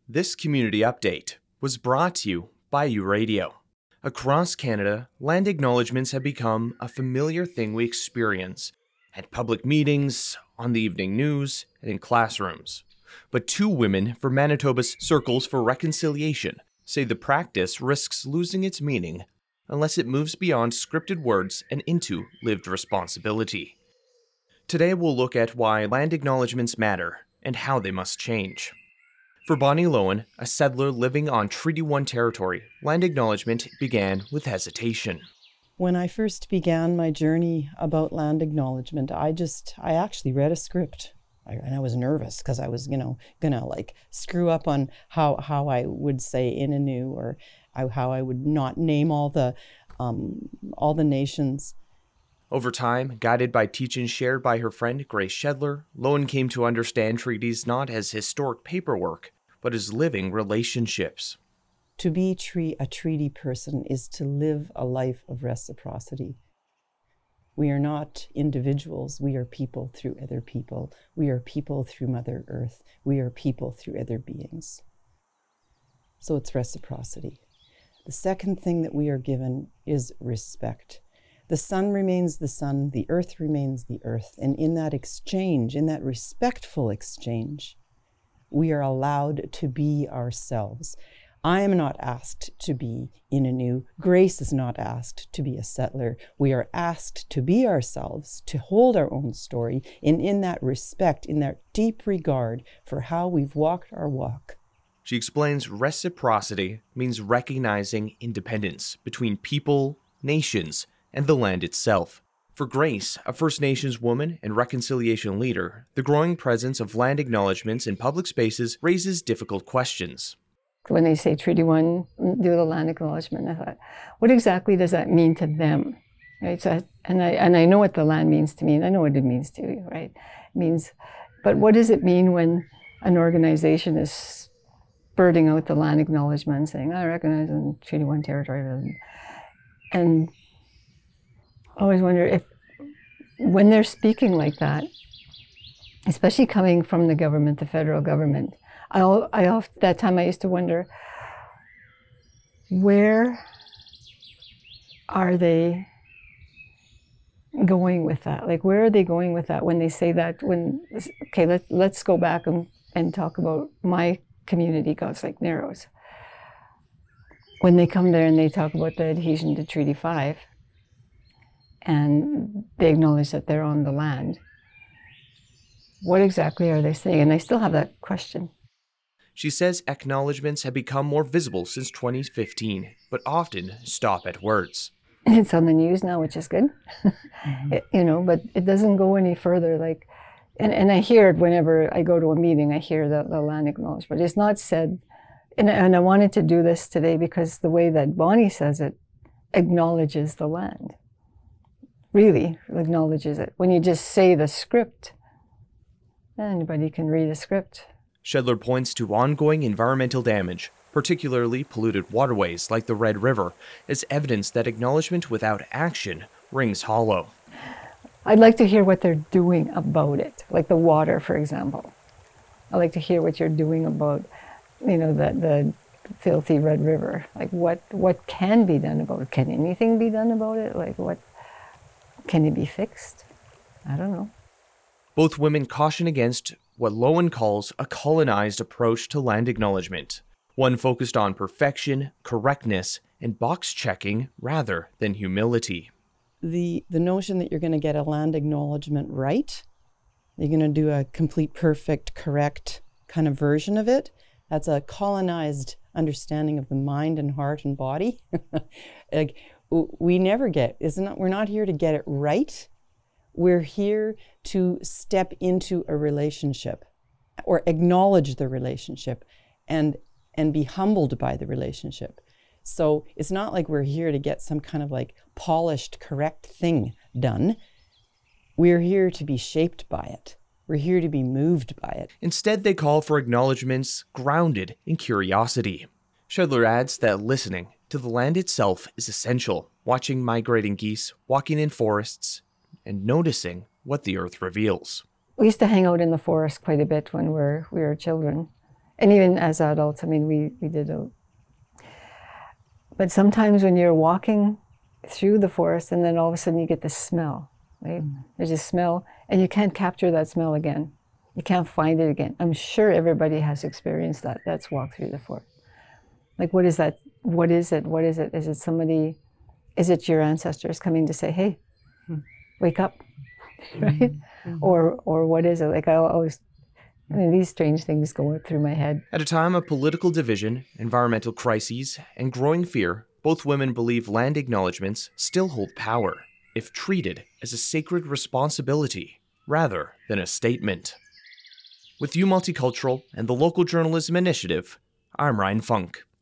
This community update was brought to you by U-Radio. Across Canada, land acknowledgements have become a familiar thing we experience at public meetings, on the evening news, and in classrooms. But two women from Manitoba's Circles for Reconciliation say the practice risks losing its meaning unless it moves beyond scripted words and into lived responsibility. Today we'll look at why land acknowledgements matter and how they must change. For Bonnie Lowen, a settler living on Treaty 1 territory, land acknowledgement began with hesitation. When I first began my journey about land acknowledgement, I actually read a script. And I was nervous because I was, gonna screw up on how I would say Innu or how I would not name all the nations. Over time, guided by teachings shared by her friend Grace Shedler, Lowen came to understand treaties not as historic paperwork, but as living relationships. To be a treaty person is to live a life of reciprocity. We are not individuals. We are people through other people. We are people through Mother Earth. We are people through other beings. So it's reciprocity. The second thing that we are given is respect. The sun remains the sun, the earth remains the earth. And in that exchange, in that respectful exchange, we are allowed to be ourselves. I am not asked to be Innu. Grace is not asked to be a settler. We are asked to be ourselves, to hold our own story, and in that respect, in that deep regard for how we've walked our walk. She explains reciprocity means recognizing independence between people, nations, and the land itself. For Grace, a First Nations woman and reconciliation leader, the growing presence of land acknowledgements in public spaces raises difficult questions. When they say Treaty 1, do the land acknowledgement, I thought, what exactly does that mean to them? Right? So, and I know what the land means to me, and I know what it means to you, right? It means, but what does it mean when an organization is spurting out the land acknowledgement, saying, I recognize in Treaty 1 territory, and I always wonder if, when they're speaking like that, especially coming from the government, the federal government, that time I used to wonder, where are they going with that? Like, where are they going with that when they say that? Let's go back and talk about my community, God's Lake Narrows. When they come there and they talk about the adhesion to Treaty 5, and they acknowledge that they're on the land, what exactly are they saying? And I still have that question. She says acknowledgements have become more visible since 2015, but often stop at words. It's on the news now, which is good, but it doesn't go any further. And I hear it whenever I go to a meeting, I hear the land acknowledgement. It's not said, and I wanted to do this today because the way that Bonnie says it acknowledges the land. Really acknowledges it. When you just say the script, anybody can read a script. Shedler points to ongoing environmental damage, particularly polluted waterways like the Red River, as evidence that acknowledgement without action rings hollow. I'd like to hear what they're doing about it, like the water, for example. I'd like to hear what you're doing about, the filthy Red River. Like, what can be done about it? Can anything be done about it? Like, what can it be fixed? I don't know. Both women caution against what Lowen calls a colonized approach to land acknowledgement, one focused on perfection, correctness, and box checking rather than humility. The notion that you're going to get a land acknowledgement right, you're going to do a complete, perfect, correct kind of version of it, that's a colonized understanding of the mind and heart and body. We never we're not here to get it right. We're here to step into a relationship or acknowledge the relationship and be humbled by the relationship. So it's not like we're here to get some kind of polished, correct thing done. We're here to be shaped by it. We're here to be moved by it. Instead, they call for acknowledgements grounded in curiosity. Shedler adds that listening to the land itself is essential, watching migrating geese, walking in forests, and noticing what the earth reveals. We used to hang out in the forest quite a bit when we were children. And even as adults, I mean, we did a. But sometimes when you're walking through the forest and then all of a sudden you get this smell, right? There's a smell and you can't capture that smell again. You can't find it again. I'm sure everybody has experienced that. That's walked through the forest. Like, what is that? What is it? What is it? Is it somebody, is it your ancestors coming to say, hey, wake up, right? Or what is it? Like, I always, I mean, these strange things go through my head. At a time of political division, environmental crises, and growing fear, both women believe land acknowledgements still hold power if treated as a sacred responsibility rather than a statement. With U Multicultural and the Local Journalism Initiative, I'm Ryan Funk.